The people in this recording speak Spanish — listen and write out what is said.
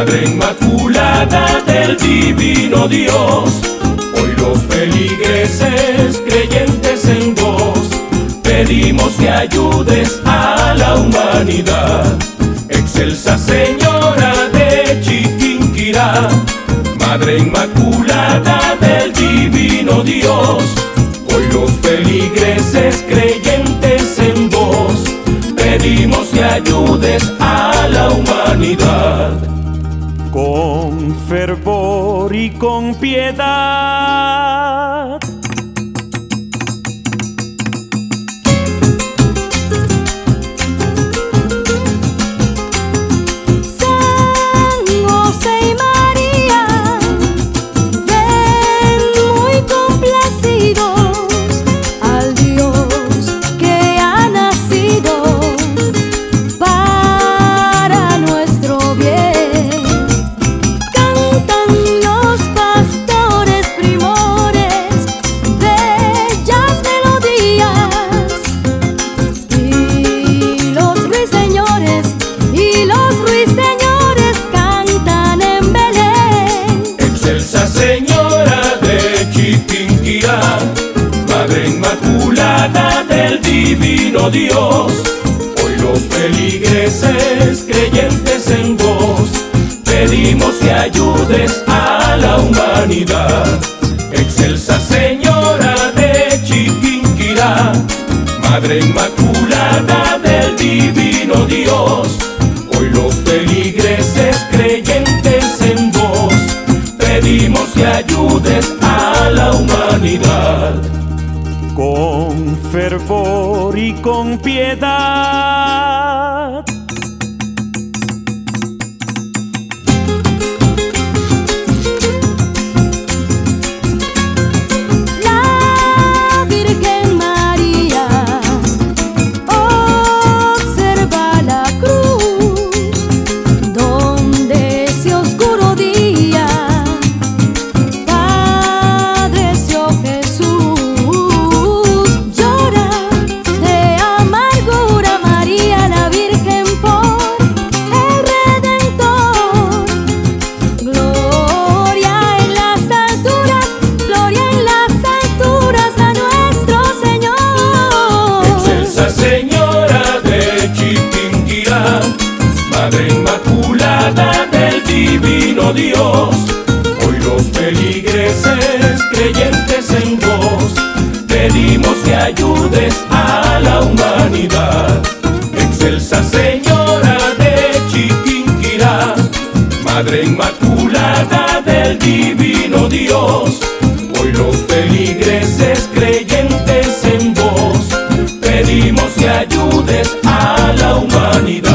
Madre Inmaculada del Divino Dios, hoy los feligreses creyentes en vos, pedimos que ayudes a la humanidad. Excelsa Señora de Chiquinquirá, Madre Inmaculada del Divino Dios, hoy los feligreses creyentes en vos, pedimos que ayudes a la humanidad. Con fervor y con piedad, Madre Inmaculada del Divino Dios, hoy los feligreses creyentes en vos, pedimos que ayudes a la humanidad. Excelsa Señora de Chiquinquirá, Madre Inmaculada del Divino Dios, hoy los feligreses creyentes en vos, pedimos que ayudes a la humanidad. con fervor y con piedad. Madre Inmaculada del Divino Dios, hoy los feligreses creyentes en vos, pedimos que ayudes a la humanidad. Excelsa Señora de Chiquinquirá, Madre Inmaculada del Divino Dios, hoy los feligreses creyentes en vos, pedimos que ayudes a la humanidad.